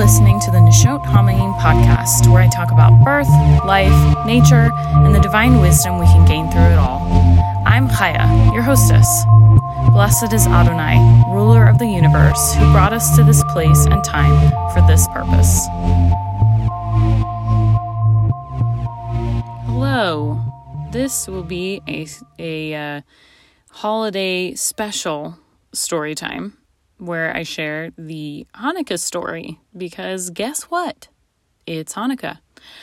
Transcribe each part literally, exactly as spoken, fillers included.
listening to the Neshot Hamayim podcast, where I talk about birth, life, nature, and the divine wisdom we can gain through it all. I'm Chaya, your hostess. Blessed is Adonai, ruler of the universe, who brought us to this place and time for this purpose. Hello. This will be a, a uh, holiday special story time, where I share the Hanukkah story, because guess what? It's Hanukkah.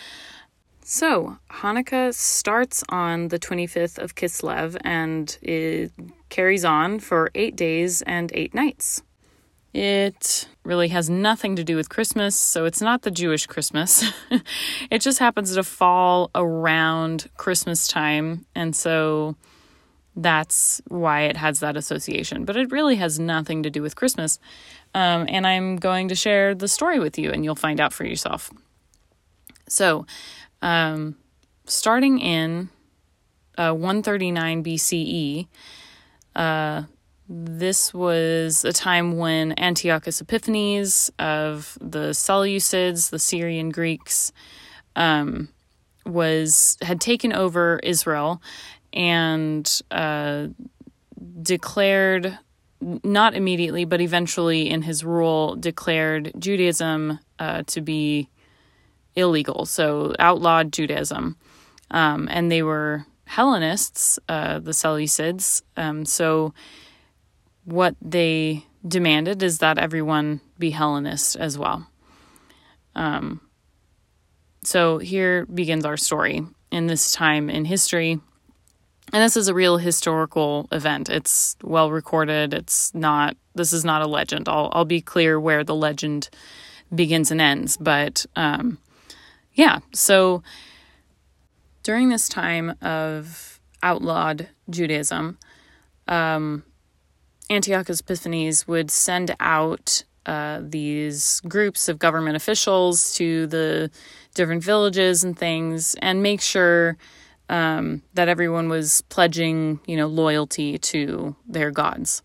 So, Hanukkah starts on the twenty-fifth of Kislev, and it carries on for eight days and eight nights. It really has nothing to do with Christmas, so it's not the Jewish Christmas. It just happens to fall around Christmas time, and so that's why it has that association. But it really has nothing to do with Christmas. Um, and I'm going to share the story with you, and you'll find out for yourself. So, um, starting in uh, one thirty-nine B C E, uh, this was a time when Antiochus Epiphanes of the Seleucids, the Syrian Greeks, um, was had taken over Israel and uh, declared, not immediately, but eventually in his rule, declared Judaism uh, to be illegal, so outlawed Judaism. Um, and they were Hellenists, uh, the Seleucids, um, so what they demanded is that everyone be Hellenist as well. Um, so here begins our story in this time in history. And this is a real historical event. It's well recorded. It's not, this is not a legend. I'll, I'll be clear where the legend begins and ends. But, um, yeah, so during this time of outlawed Judaism, um, Antiochus Epiphanes would send out uh, these groups of government officials to the different villages and things and make sure Um, that everyone was pledging, you know, loyalty to their gods.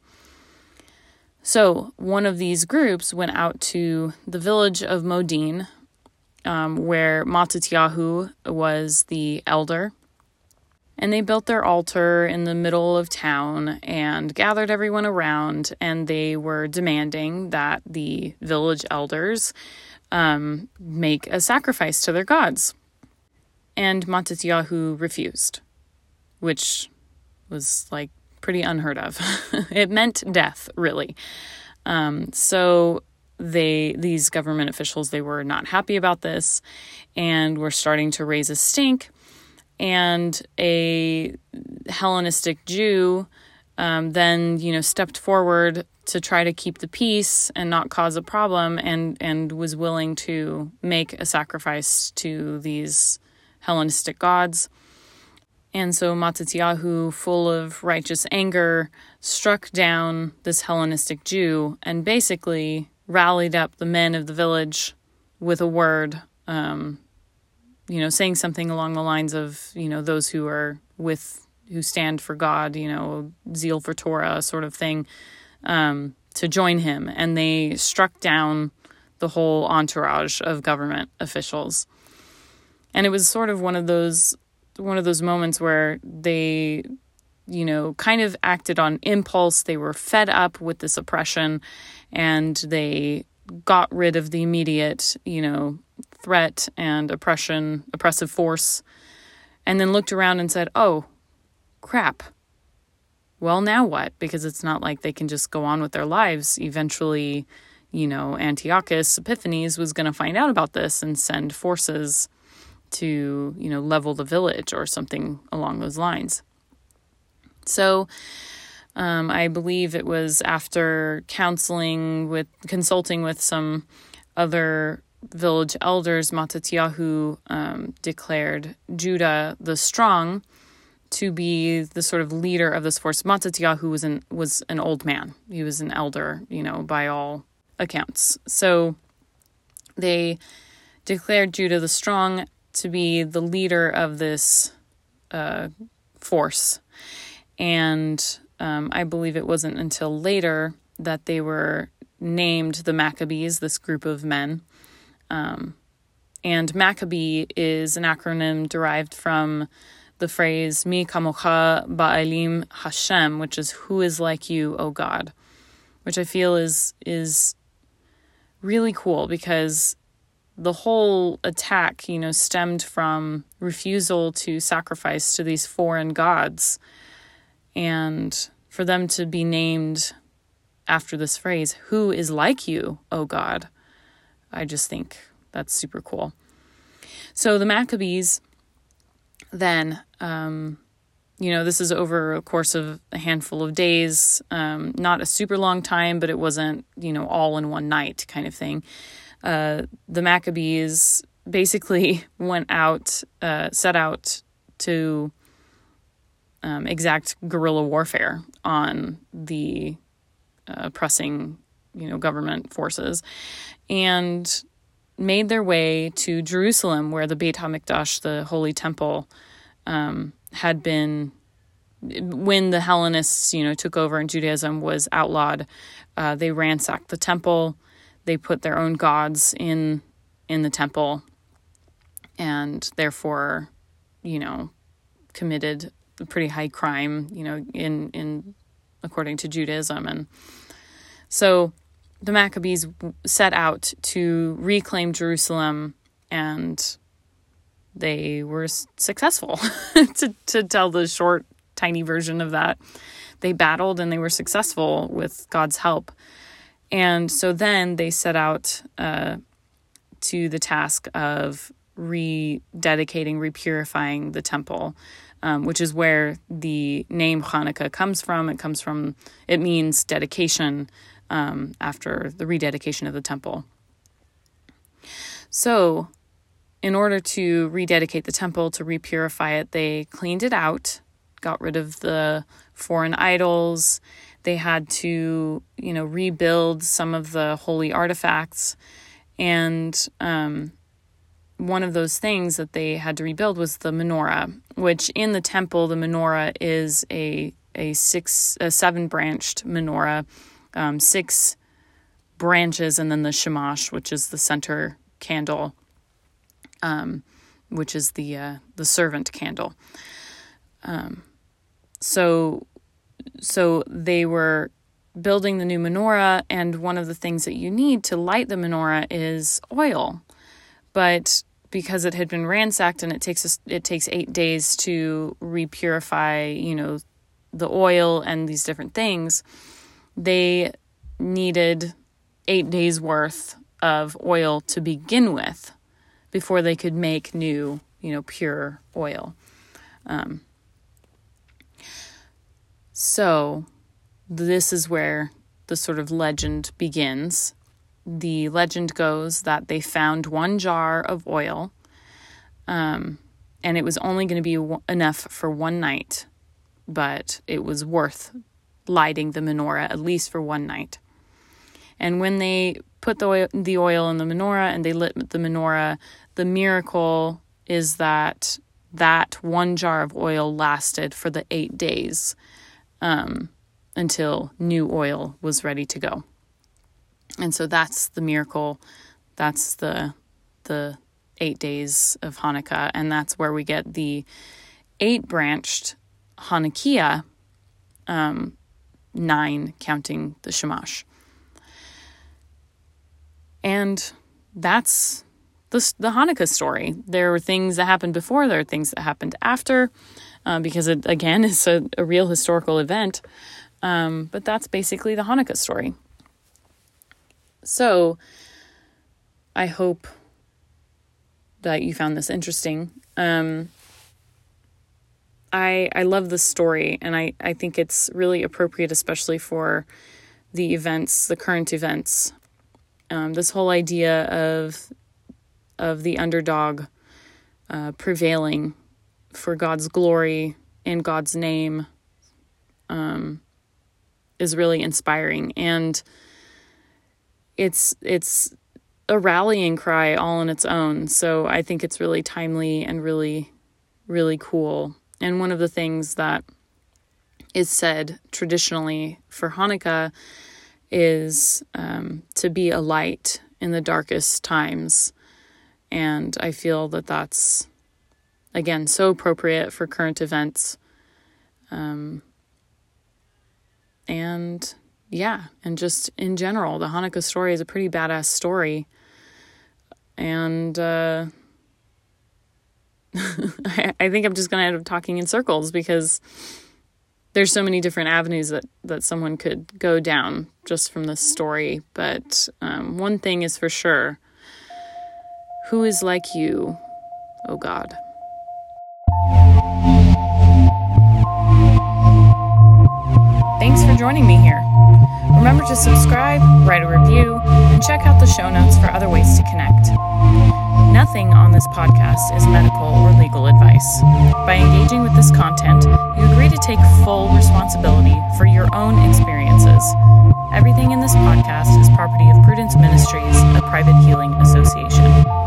So one of these groups went out to the village of Modin, um, where Mattatyahu was the elder, and they built their altar in the middle of town and gathered everyone around, and they were demanding that the village elders um, make a sacrifice to their gods. And Mattatyahu refused, which was like pretty unheard of. It meant death, really. Um, so they, these government officials, they were not happy about this and were starting to raise a stink. And a Hellenistic Jew um, then, you know, stepped forward to try to keep the peace and not cause a problem, and, and was willing to make a sacrifice to these Hellenistic gods. And so Mattatyahu, full of righteous anger, struck down this Hellenistic Jew and basically rallied up the men of the village with a word, um, you know, saying something along the lines of, you know, those who are with, who stand for God, you know, zeal for Torah sort of thing, um, to join him. And they struck down the whole entourage of government officials. And it was sort of one of those one of those moments where they, you know, kind of acted on impulse. They were fed up with this oppression, and they got rid of the immediate, you know, threat and oppression, oppressive force, and then looked around and said, oh, crap. Well, now what? Because it's not like they can just go on with their lives. Eventually, you know, Antiochus Epiphanes was going to find out about this and send forces to, you know, level the village or something along those lines. So um, I believe it was after counseling with, consulting with some other village elders, Mattatyahu um, declared Judah the Strong to be the sort of leader of this force. Mattatyahu was an, was an old man. He was an elder, you know, by all accounts. So they declared Judah the Strong to be the leader of this uh, force. And um, I believe it wasn't until later that they were named the Maccabees, this group of men. Um, and Maccabee is an acronym derived from the phrase Mi kamocha ba'alim Hashem, which is who is like you, O God, which I feel is is really cool because the whole attack, you know, stemmed from refusal to sacrifice to these foreign gods. And for them to be named after this phrase, who is like you, O God, I just think that's super cool. So the Maccabees then, um, you know, this is over a course of a handful of days, um, not a super long time, but it wasn't, you know, all in one night kind of thing. Uh, the Maccabees basically went out, uh, set out to um, exact guerrilla warfare on the uh, pressing, you know, government forces, and made their way to Jerusalem, where the Beit HaMikdash, the Holy Temple, um, had been, when the Hellenists, you know, took over and Judaism was outlawed. Uh, they ransacked the temple. They put their own gods in in the temple, and therefore, you know, committed a pretty high crime, you know, in in according to Judaism. And so the Maccabees set out to reclaim Jerusalem, and they were successful. to to tell the short, tiny version of that, they battled and they were successful with God's help. And so then they set out uh, to the task of rededicating, repurifying the temple, um, which is where the name Hanukkah comes from. It comes from, it means dedication um, after the rededication of the temple. So in order to rededicate the temple, to repurify it, they cleaned it out, got rid of the foreign idols. They had to, you know, rebuild some of the holy artifacts. And um, one of those things that they had to rebuild was the menorah, which in the temple, the menorah is a a six, a seven-branched menorah, um, six branches, and then the shamash, which is the center candle, um, which is the uh, the servant candle. Um, so. So they were building the new menorah, and one of the things that you need to light the menorah is oil. But because it had been ransacked and it takes us, it takes eight days to repurify, you know, the oil and these different things, they needed eight days worth of oil to begin with before they could make new, you know, pure oil. Um, So this is where the sort of legend begins. The legend goes that they found one jar of oil, um, and it was only going to be w- enough for one night, but it was worth lighting the menorah at least for one night. And when they put the oil, the oil in the menorah and they lit the menorah, the miracle is that that one jar of oil lasted for the eight days. Um, until new oil was ready to go. And so that's the miracle. That's the the eight days of Hanukkah. And that's where we get the eight-branched Hanukkah, um, nine counting the Shamash. And that's the, the Hanukkah story. There were things that happened before, there are things that happened after, Uh, because it, again, is a, a real historical event. Um, but that's basically the Hanukkah story. So I hope that you found this interesting. Um, I I love this story, and I, I think it's really appropriate, especially for the events, the current events. Um, this whole idea of, of the underdog uh, prevailing for God's glory in God's name um, is really inspiring. And it's it's a rallying cry all on its own. So I think it's really timely and really, really cool. And one of the things that is said traditionally for Hanukkah is um, to be a light in the darkest times. And I feel that that's, again, so appropriate for current events. Um, and yeah, and just in general, the Hanukkah story is a pretty badass story. And uh, I, I think I'm just going to end up talking in circles because there's so many different avenues that, that someone could go down just from this story. But um, one thing is for sure. Who is like you, O God? Thanks for joining me here. Remember to subscribe, write a review, and check out the show notes for other ways to connect. Nothing on this podcast is medical or legal advice. By engaging with this content, you agree to take full responsibility for your own experiences. Everything in this podcast is property of Prudence Ministries, a private healing association.